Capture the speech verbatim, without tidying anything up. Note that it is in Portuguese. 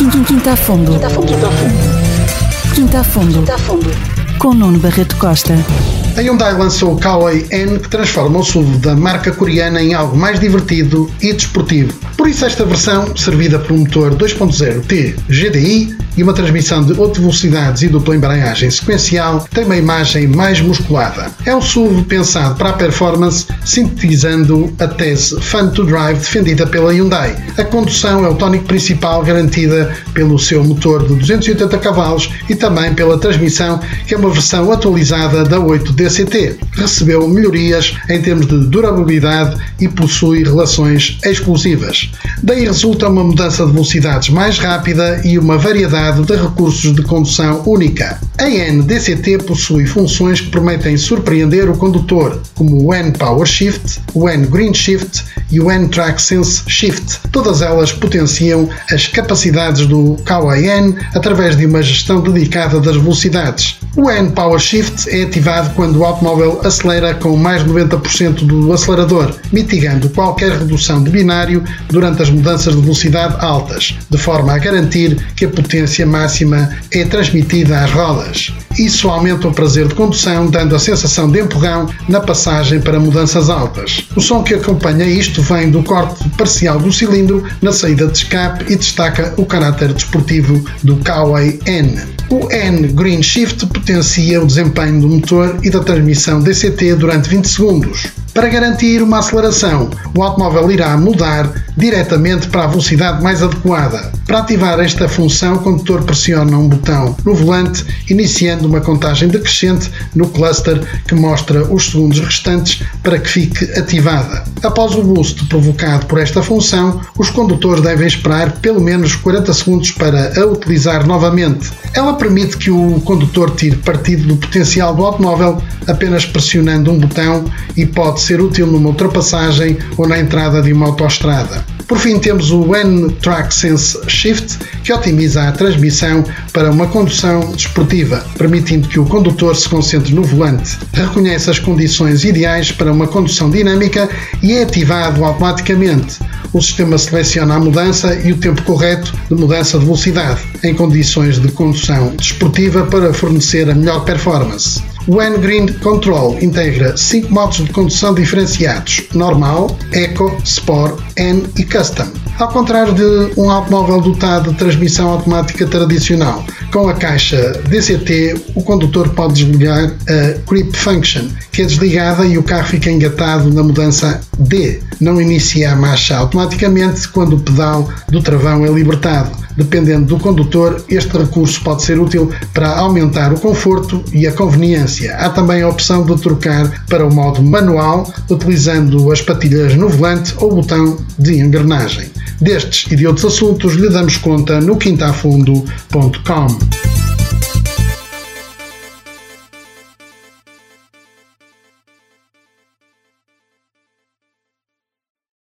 Quinta a Fundo. Quinta a Fundo. Quinta a Fundo. Quinta a Fundo. Com Nuno Barreto Costa. A Hyundai lançou o Kauai N, que transforma o S U V da marca coreana em algo mais divertido e desportivo. Por isso, esta versão, servida por um motor dois ponto zero T G D I e uma transmissão de oito velocidades e dupla embreagem sequencial, tem uma imagem mais musculada. É um S U V pensado para a performance, sintetizando a tese Fun to Drive defendida pela Hyundai. A condução é o tónico principal, garantida pelo seu motor de duzentos e oitenta cavalos e também pela transmissão, que é uma versão atualizada da oito D C T. Recebeu melhorias em termos de durabilidade e possui relações exclusivas. Daí resulta uma mudança de velocidades mais rápida e uma variedade de recursos de condução única. A N D C T possui funções que prometem surpreender o condutor, como o N Power Shift, o N Green Shift e o N Track Sense Shift. Todas elas potenciam as capacidades do Kauai N através de uma gestão dedicada das velocidades. O N Power Shift é ativado quando o automóvel acelera com mais de noventa por cento do acelerador, mitigando qualquer redução de binário durante as mudanças de velocidade altas, de forma a garantir que a potência máxima é transmitida às rodas. Isso aumenta o prazer de condução, dando a sensação de empurrão na passagem para mudanças altas. O som que acompanha isto vem do corte parcial do cilindro na saída de escape e destaca o caráter desportivo do Kauai N. O N Green Shift potencia o desempenho do motor e da transmissão D C T durante vinte segundos. Para garantir uma aceleração, o automóvel irá mudar diretamente para a velocidade mais adequada. Para ativar esta função, o condutor pressiona um botão no volante, iniciando uma contagem decrescente no cluster que mostra os segundos restantes para que fique ativada. Após o boost provocado por esta função, os condutores devem esperar pelo menos quarenta segundos para a utilizar novamente. Ela permite que o condutor tire partido do potencial do automóvel apenas pressionando um botão e pode ser útil numa ultrapassagem ou na entrada de uma autoestrada. Por fim, temos o N Track Sense Shift, que otimiza a transmissão para uma condução desportiva, permitindo que o condutor se concentre no volante. Reconhece as condições ideais para uma condução dinâmica e é ativado automaticamente. O sistema seleciona a mudança e o tempo correto de mudança de velocidade, em condições de condução desportiva, para fornecer a melhor performance. O N Green Control integra cinco modos de condução diferenciados: Normal, Eco, Sport, N e Custom. Ao contrário de um automóvel dotado de transmissão automática tradicional, com a caixa D C T, o condutor pode desligar a Creep Function, que é desligada e o carro fica engatado na mudança D. Não inicia a marcha automaticamente quando o pedal do travão é libertado. Dependendo do condutor, este recurso pode ser útil para aumentar o conforto e a conveniência. Há também a opção de trocar para o modo manual, utilizando as patilhas no volante ou botão de engrenagem. Destes e de outros assuntos lhe damos conta no quinta a fundo ponto com.